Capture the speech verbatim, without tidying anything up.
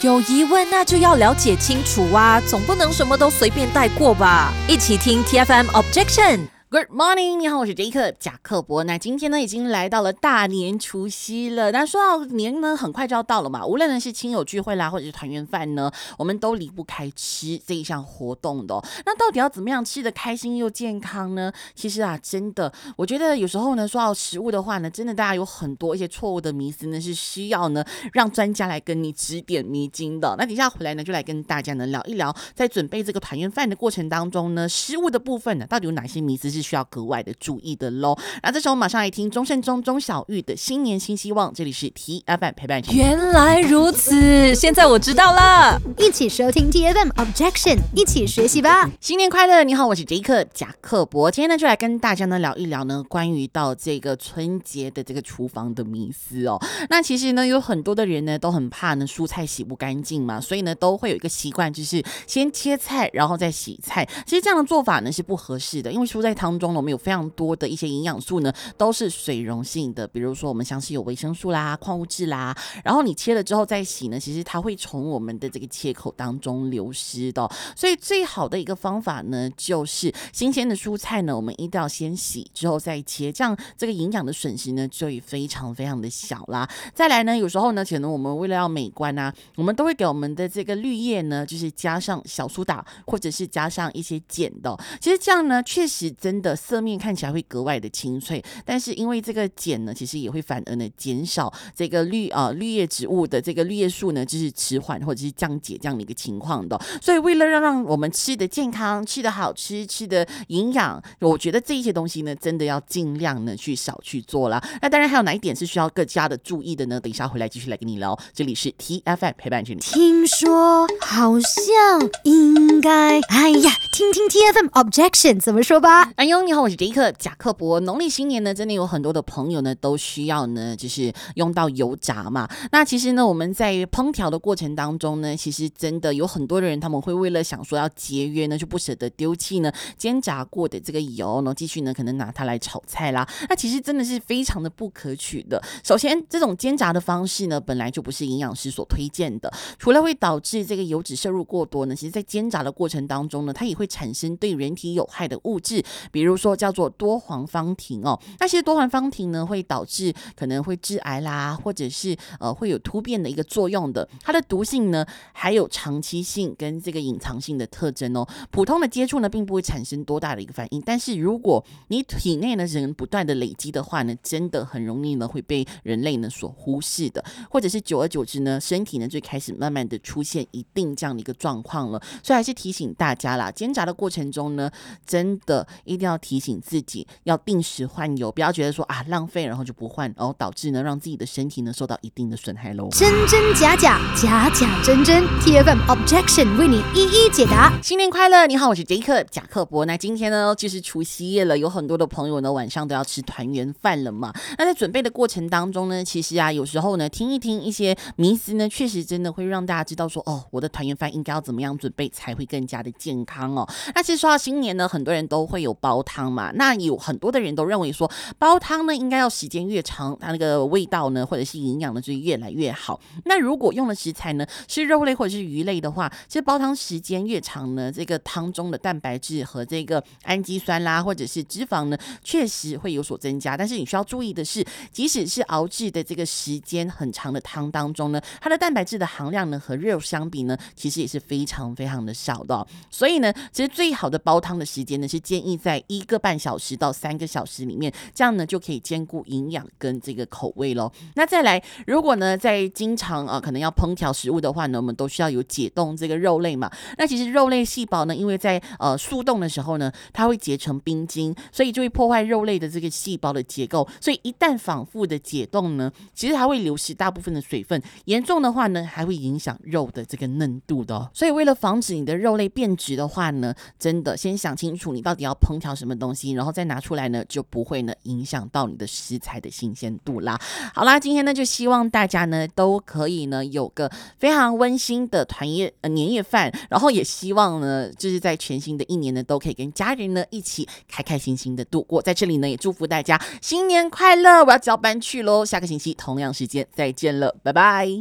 有疑问那就要了解清楚啊，总不能什么都随便带过吧。一起听 T F M Objection。Good morning， 你好，我是 Jacob 贾克伯。那今天呢，已经来到了大年除夕了。那说到年呢，很快就要到了嘛。无论呢是亲友聚会啦，或者是团圆饭呢，我们都离不开吃这一项活动的、哦。那到底要怎么样吃得开心又健康呢？其实啊，真的，我觉得有时候呢，说到食物的话呢，真的大家有很多一些错误的迷思呢，是需要呢让专家来跟你指点迷津的。那等一下回来呢，就来跟大家呢聊一聊，在准备这个团圆饭的过程当中呢，食物的部分呢，到底有哪些迷思是需要格外的注意的咯。那这时候马上来听钟慎钟钟小玉的新年新希望，这里是 T F M 陪伴你。 原来如此，现在我知道了。 一起收听 T F M Objection， 一起学习吧。 新年快乐！你好，我是 Jacob 贾克伯。今天呢，就来跟大家呢聊一聊呢关于到这个春节的这个厨房的迷思哦。那其实呢，有很多的人呢都很怕呢蔬菜洗不干净嘛，所以呢都会有一个习惯，就是先切菜然后再洗菜。其实这样的做法呢是不合适的，因为蔬菜当中呢我们有非常多的一些营养素呢都是水溶性的，比如说我们像是有维生素啦、矿物质啦，然后你切了之后再洗呢，其实它会从我们的这个切口当中流失的、哦。所以最好的一个方法呢，就是新鲜的蔬菜呢，我们一定要先洗之后再切，这样这个营养的损失呢就会非常非常的小啦。再来呢，有时候呢，可能我们为了要美观啊，我们都会给我们的这个绿叶呢，就是加上小苏打，或者是加上一些碱的、哦。其实这样呢，确实真的色面看起来会格外的清脆，但是因为这个碱呢，其实也会反而呢减少这个绿啊、呃、绿叶植物的这个绿叶素呢，就是迟缓或者是降解这样的一个情况的、哦。所以为了让让我们吃的健康、吃的好吃、吃的营养，我觉得这一些东西呢，真的要尽量呢去少去做啦。那当然还有哪一点是需要更加的注意的呢？等一下回来继续来跟你聊。这里是 T F M 陪伴着你。 听说好像应该，哎呀，听听 T F M Objection 怎么说吧。 哎呦，你好，我是 Jacob 贾克伯。农历新年呢，真的有很多的朋友呢，都需要呢，就是用到油炸嘛。那其实呢，我们在烹调的过程当中呢，其实真的有很多的人，他们会为了想说要节约呢，就不舍得丢弃呢煎炸过的这个油，然后继续呢可能拿它来炒菜啦。那其实真的是非常的不可取的。首先，这种煎炸的方式呢，本来就不是营养师所推荐的，除了会导致这个油脂摄入过多呢，其实在煎炸的过程当中呢，它也会产生对人体有害的物质，比如说叫做多环芳烃哦。那其实多环芳烃呢，会导致可能会致癌啦，或者是呃会有突变的一个作用的。它的毒性呢，还有长期性跟这个隐藏性的特征哦。普通的接触呢，并不会产生多大的一个反应，但是如果你体内呢人不断的累积的话呢，真的很容易呢会被人类呢所忽视的，或者是久而久之呢，身体呢就开始慢慢的出现一定这样的一个状况了。所以还是提醒大家啦，煎炸的过程中呢，真的一定要提醒自己要定时换油，不要觉得说啊浪费然后就不换，然后导致呢让自己的身体呢受到一定的损害咯。 真真假假，假假真真 ，T F M Objection 为你一一解答。 新年快乐！你好，我是 Jacob 贾克伯。那今天呢就是除夕夜了，有很多的朋友呢晚上都要吃团圆饭了嘛。那在准备的过程当中呢，其实啊有时候呢听一听一些迷思呢，确实真的会让大家知道说，哦，我的团圆饭应该要怎么样准备才会更加的健康哦。那其实说到新年呢，很多人都会有煲汤嘛，那有很多的人都认为说煲汤呢应该要时间越长，它那个味道呢或者是营养呢就越来越好。那如果用的食材呢是肉类或者是鱼类的话，其实煲汤时间越长呢，这个汤中的蛋白质和这个氨基酸啦或者是脂肪呢确实会有所增加。但是你需要注意的是，即使是熬制的这个时间很长的汤当中呢，它的蛋白质的含量呢和肉相比呢，其实也是非常非常的少的、哦。所以呢，其实最好的煲汤的时间呢是建议在一个半小时到三个小时里面，这样呢就可以兼顾营养跟这个口味咯。那再来，如果呢在经常啊、呃、可能要烹调食物的话呢，我们都需要有解冻这个肉类嘛。那其实肉类细胞呢，因为在呃速冻的时候呢，它会结成冰晶，所以就会破坏肉类的这个细胞的结构。所以一旦反复的解冻呢，其实它会流失大部分的水分，严重的话呢，还会影响肉的这个嫩度的、哦。所以为了防止你的肉类变质的话呢，真的先想清楚你到底要烹调什么东西，然后再拿出来呢，就不会呢影响到你的食材的新鲜度啦。好啦，今天呢就希望大家呢都可以呢有个非常温馨的团夜、呃、年夜饭，然后也希望呢就是在全新的一年呢都可以跟家人呢一起开开心心的度过。在这里呢也祝福大家新年快乐！我要交班去咯，下个星期同样时间再见了，拜拜。